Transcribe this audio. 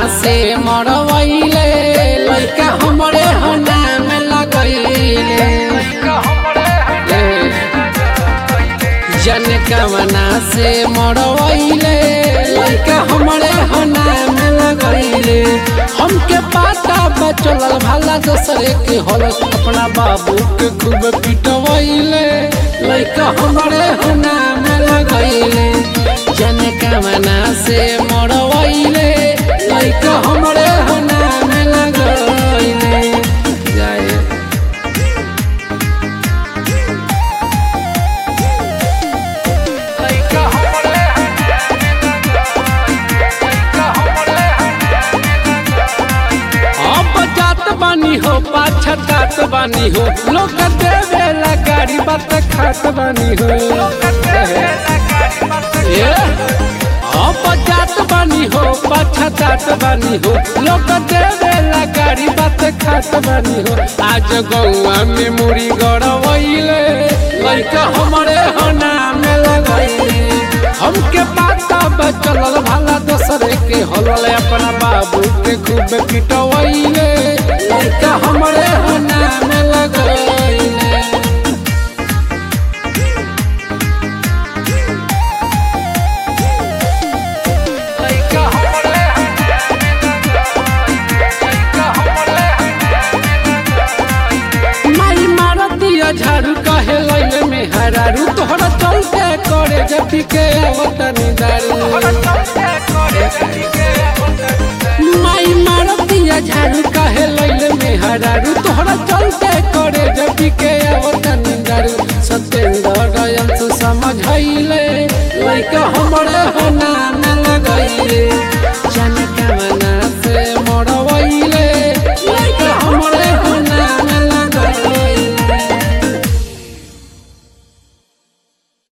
से मरवैले लइका हमरे हना में लगैले जन कवना से मरवैले लइका हमरे हना में लगैले हमके पाता बचल भला दूसरे के हल अपना बाबू के खूब पिटवैले लइका हमरे हना में लगैले जन कवना से मरवैले लइका हमरे हना में लगैले जाए बानी हो पाछतात बानी हो लोग देवे ला गाड़ी बात खात बानी हो जात बानी हो पाछतात बानी हो लोग देवे ला गाड़ी बात खात बानी हो आज गौआ में मुड़ी गड़वैले लइका हमरे हना में लगैले हमके पाता बचल भला दूसरे के हलल अपना बाबू के खूब पिटवैले लइका हमरे हना में लगैले माई मारतिया झाड़ू कहे लैले में हरारू तोहरा चलते करे जब के अवतनी दारू माई मारतिया झाड़ू कहे लैले में हरारू तोहरा चलते करे जब के अवतनी दारू सत्येंद्र अंश समझैले लइका हमरे हना में लगैले